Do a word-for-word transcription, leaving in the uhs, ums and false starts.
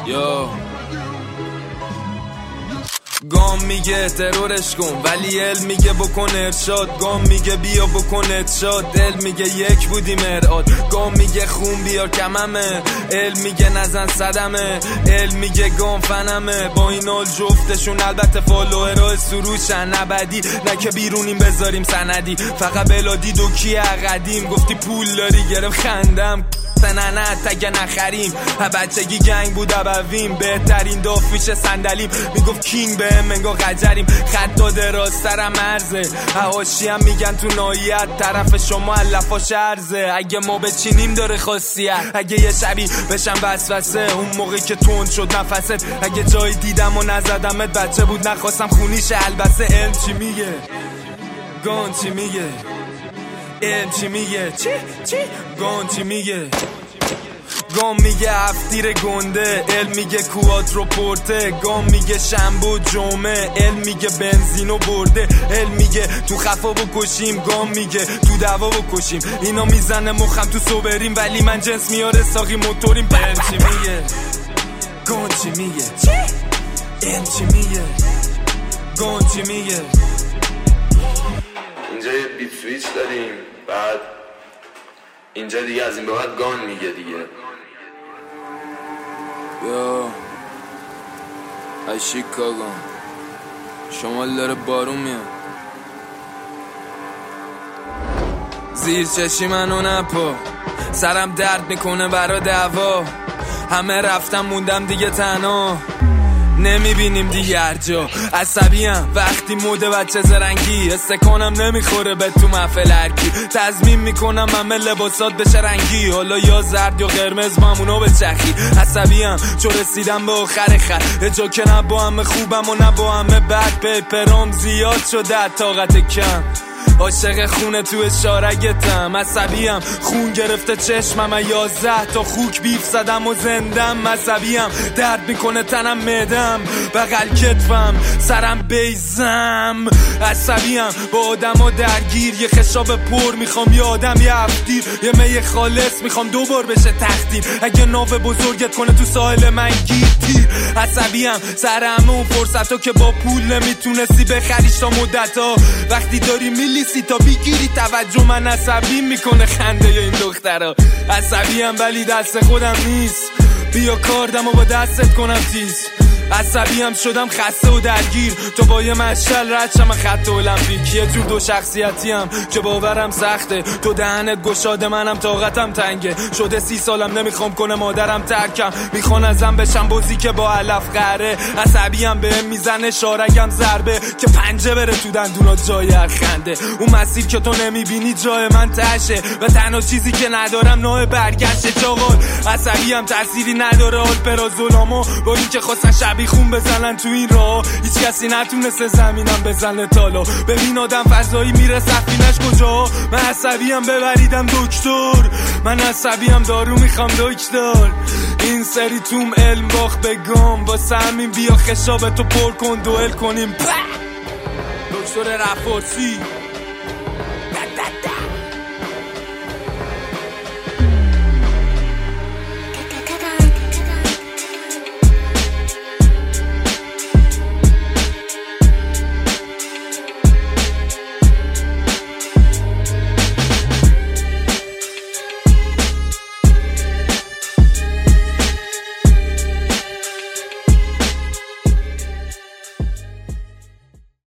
یا گام میگه ترورش کن ولی علم میگه بکن ارشاد. گام میگه بیا بکن ارشاد. دل میگه یک بودی مرآت. گام میگه خون بیار کممه. علم میگه نزن صدمه. علم میگه گام فنمه. با این حال جفتشون البته فالوورای سروشن ابدی. نه که بیرونیم بذاریم سندی. فقط بلادی دو کی قدیم. گفتی پول داری گرفت خندم نه نه تگه نخریم. بچگی گنگ بود ابویم. بهترین دافیش صندلیم. میگفت کینگ به منگا قجریم. خطا دراسترم مرزه. هواشی هم میگن تو نایت. طرف شما علفا شرزه. اگه ما بچینیم داره خاصیت. اگه یه شبی بشم وسوسه اون موقعی که تند شد نفست. اگه جای دیدم و نزدمت بچه بود نخواستم خونیش البسه. علم چی میگه؟ گان چی میگه؟ علم چی میگه؟ چی؟ چی؟ گان چی میگه؟ گام میگه هفتیر گنده. علم میگه کواترو پورته. گام میگه شنبه جمعه. علم میگه بنزینو برده. علم میگه تو خفا بکشیم. گام میگه تو دوا بکشیم. اینا میزنه مخم تو صبریم ولی من جنس میاره ساقی موتوریم. علم چی میگه؟ گام چی میگه؟ علم چی میگه؟ گام چی میگه؟ اینجا یه بیت سویچ داریم. بعد اینجا دیگه از این به بعد گان میگه دیگه. یا ای شیکاگو شمال داره بارون میاد. زیر چشی منو نپا. سرم درد میکنه برا دعوا. همه رفتم موندم دیگه تنها. نمیبینیم دیگه هر جا. عصبیم وقتی موده بچه زرنگی. استکانم نمیخوره به تو محفل هرکی. تضمین میکنم همه لباسات بشه رنگی. حالا یا زرد یا قرمز مامونو به چخی. عصبیم چو رسیدم به آخر خط. یه جا که نه با همه خوبم و نه با همه بد. پیپرام زیاد شده طاقت کم. عاشق خونه تو اشارگتم. عصبیم خون گرفته چشمم. یازده تا خوک بیف زدم و زندم. عصبیم درد میکنه تنم معدم بغل کتفم سرم بیزم. عصبیم با آدم ها درگیر. یه خشاب پر میخوام یه آدم یه هفتیر. یه می خالص میخوام دوبار بشه تختیر. اگه ناو بزرگت کنه تو ساحل من گیر تیر. عصبیم سرم اون فرصت که با پول نمیتونستی بخریش تا مدت ها. وقتی داری میلی سی تا بگیری توجه من عصبی میکنه خنده این دخترا. عصبیم ولی دست خودم نیست. بیا کاردم و با دستت کنم تیز. عصبیم شدم خسته و درگیر. تو با یه مشعل رد شم خط المپیک. یه جور دو شخصیتیم که باورم سخته. تو دهنت گشاده منم طاقتم تنگه. شده سی سالم نمیخوام کنه مادرم ترکم. میخوان ازم بشم بازی که با علف قهره. عصبیم بهم میزنه شارگم ضربه که پنجه بره تو دندونات جای هر خنده. اون مسیر که تو نمیبینی جای من تشه و تنها چیزی که ندارم نوع برگشته. چاقال عصبیم تأثیری نداره آلپرازولامو با این که خواستن شبی خون بزنن تو این راه. هیچ کسی نتونسته زمینم بزنه تالا. ببین آدم فضایی میره سفینش کجا. من عصبیم ببریدم دکتر. من عصبیم دارو میخوام دکتر. این سری توم علم باخت به گام. واسه همین بیا خشابتو پر کن دوئل کنیم. دکتر رفارسی